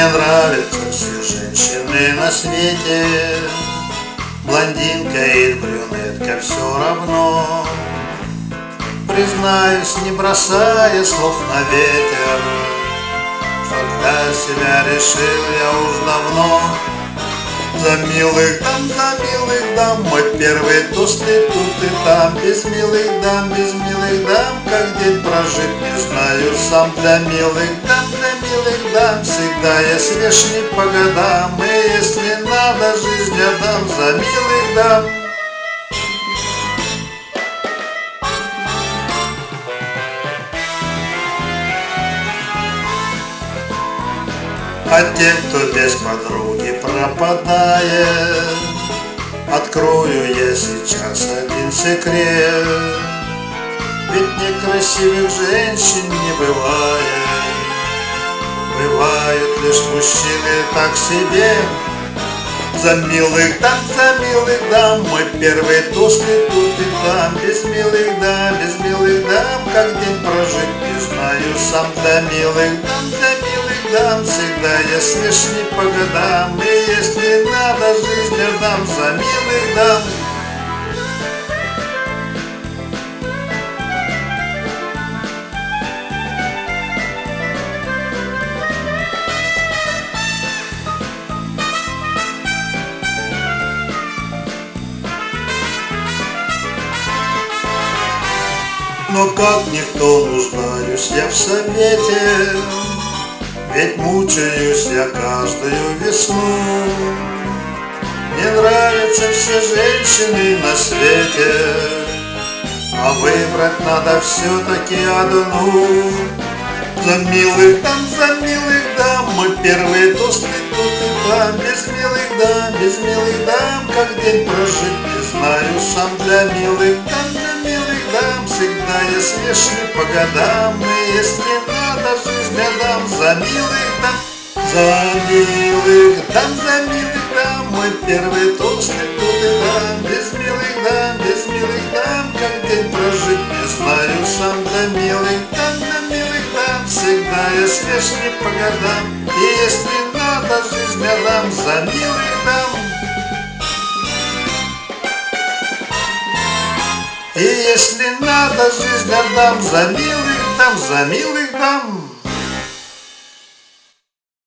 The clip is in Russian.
Мне нравятся все женщины на свете, блондинка и брюнетка все равно. Признаюсь, не бросая слов на ветер, что для себя решил я уж давно. За милых дам, мой первый тост и тут и там. Без милых дам, как день прожить не знаю сам. Для милых дам, всегда я свеж не по годам. И если надо, жизнь отдам за милых дам. А те, кто без подруги пропадает, открою я сейчас один секрет. Ведь некрасивых женщин не бывает, бывают лишь мужчины так себе. За милых дам, мой первый тост и тут и там. Без милых дам, как день прожить не знаю сам. Для милых дам, всегда я свеж не по годам. И если надо, жизнь отдам за милых дам. Но как никто нуждаюсь я в совете, ведь мучаюсь я каждую весну. Мне нравятся все женщины на свете, а выбрать надо все-таки одну. За милых дам, мой первый тост и тут и там. Без милых дам, как день прожить не знаю сам. Для милых дам, всегда я свеж не по годам. И если надо, жизнь отдам за милых дам. За милых дам, мой первый тост и тут и там. Без милых дам, как день прожить не знаю сам. Для милых дам, всегда я свеж не по годам. И если надо, жизнь отдам за милых дам. И если надо, жизнь отдам за милых дам, за милых дам.